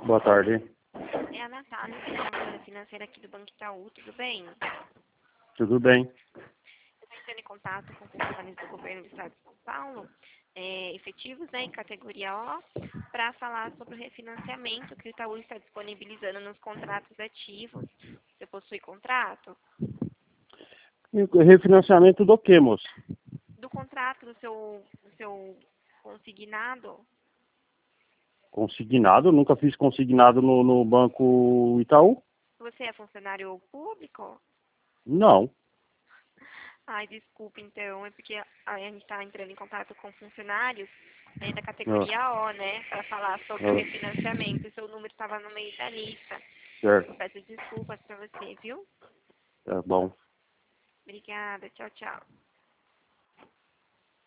Boa tarde. É a Natália, consultora financeira aqui do Banco Itaú, tudo bem? Tudo bem? Eu estou entrando em contato com funcionários do governo do Estado de São Paulo, efetivos, né, em categoria O, para falar sobre o refinanciamento que o Itaú está disponibilizando nos contratos ativos. Você possui contrato? E refinanciamento do que, moço? Do contrato do seu consignado? Consignado? Nunca fiz consignado no Banco Itaú? Você é funcionário público? Não. Ai, desculpa, então, é porque a gente está entrando em contato com funcionários da categoria O, né, para falar sobre o refinanciamento. O seu número estava no meio da lista. Certo. Eu peço desculpas para você, viu? Tá bom. Obrigada, tchau, tchau.